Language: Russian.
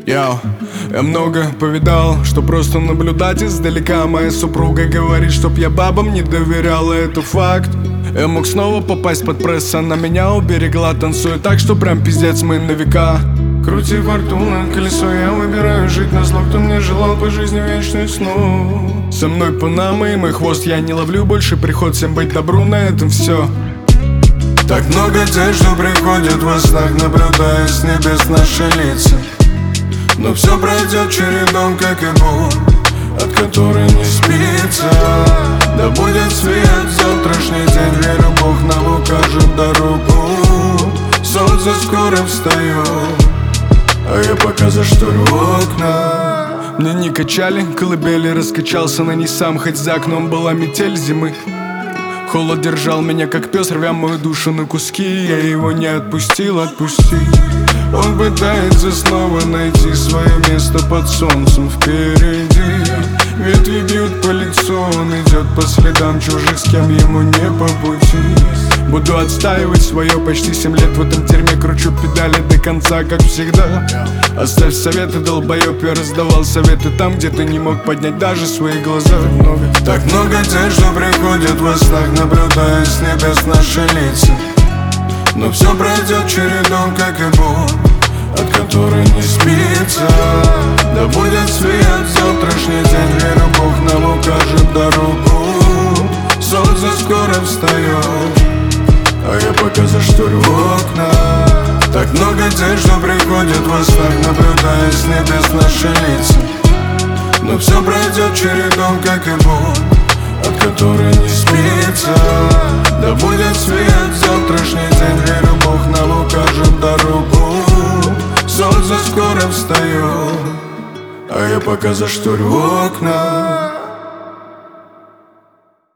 Я много повидал, что просто наблюдать издалека. Моя супруга говорит, чтоб я бабам не доверял, и это факт. Я мог снова попасть под пресс, она меня уберегла. Танцую так, что прям пиздец, мы на века. Крути фортуна, колесо, я выбираю жить на зло. Кто мне желал по жизни вечных снов. Со мной Панама и мой хвост, я не ловлю больше приход. Всем быть добру, на этом все. Так много тех, что приходят во снах, наблюдая с небес наши лица. Но все пройдет чередом, как и боль, от которой не спится. Да будет свет завтрашний день, верю, Бог нам укажет дорогу. Солнце скоро встает, а я пока зашторю окна. Мне не качали колыбели, раскачался на ней сам, хоть за окном была метель зимы. Холод держал меня как пес, рвя мою душу на куски. Я его не отпустил, отпустить. Он пытается снова найти свое место под солнцем впереди. Ветви бьют по лицу, он идет по следам чужих, с кем ему не по пути. Буду отстаивать свое почти 7 лет в этом дерьме. Кручу педали до конца, как всегда. Оставь советы, долбоёб, я раздавал советы там, где ты не мог поднять даже свои глаза. Так много тех, что приходят во снах, наблюдая с небес наши лица. Но все пройдет чередом, как и боль, от которой не спится. Да будет свет завтрашний день, верю, Бог нам укажет дорогу. Солнце скоро встает, а я пока зашторю окна. Так много тех, что приходят во снах, наблюдая с небес наши лица. Но все пройдет чередом, как и боль, от которой не спится. Да будет свет завтрашний день, верю, Бог нам укажет дорогу. Солнце скоро встает, а я пока зашторю окна.